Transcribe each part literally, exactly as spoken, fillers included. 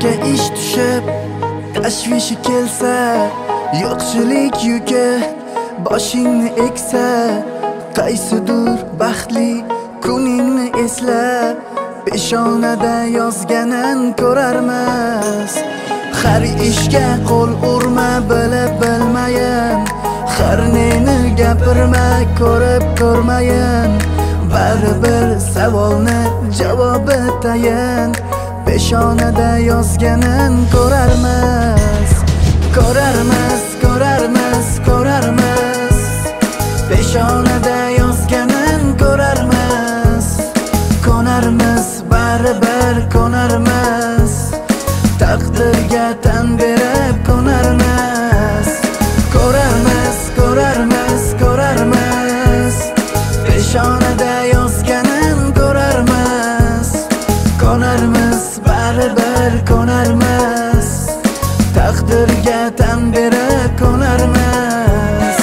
Boshga ish tushib tashvishi kelsa, yo'qchilik yuki boshingni eksa, qaysidir baxtli kuningni esla, peshonada yozganin ko'rarmiz. Har ishga qo'l urma bilib bilmayin, har neni gapirma ko'rib ko'rmayin. Baribir savolni javobi tayin, peshonada yozganin ko'rarmiz. Ko'rarmiz, ko'rarmiz, ko'rarmiz, peshonada yozganin ko'rarmiz. Ko'narmiz, baribir ko'narmiz, taqdirga tan berib ko'narmiz. Ko'rarmiz, ko'rarmiz, ko'rarmiz, peshonada yozganin ko'rarmiz. Ko'narmiz, baribir ko'narmiz, taqdirga tan berib ko'narmiz.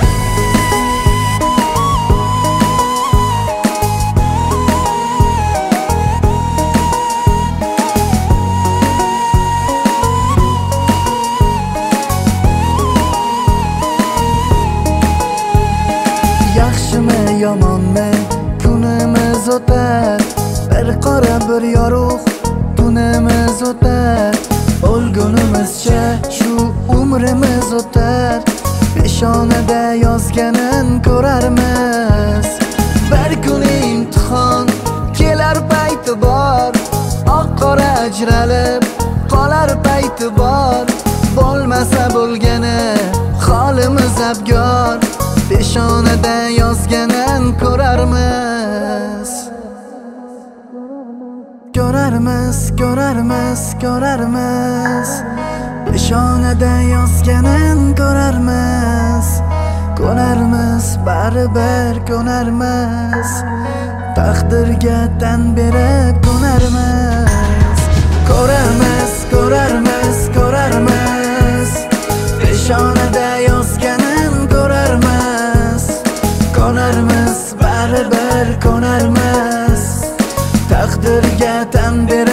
Yaxshimi yomonmi kunimiz o'tar, bir qora bir yorug' tunimiz o'tar. O'lgunimizcha shu umrimiz o'tar, peshonada yozganin ko'rarmiz. Bir kun imtihon kelar payti bor, oq qora ajralib qolar payti bor. Bo'lmasa bo'lgani holimiz abgor, peshonada yozganin ko'rarmiz. Ko'rarmiz, ko'rarmiz, ko'rarmiz, peshonada yozganin ko'rarmiz. Ko'narmiz, baribir ko'narmiz, taqdirga tan berib ko'narmiz. Ko'rarmiz, ko'rarmiz, ko'rarmiz, peshonada yozganin ko'rarmiz. Ko'narmiz, baribir ko'narmiz, taqdirga tan berib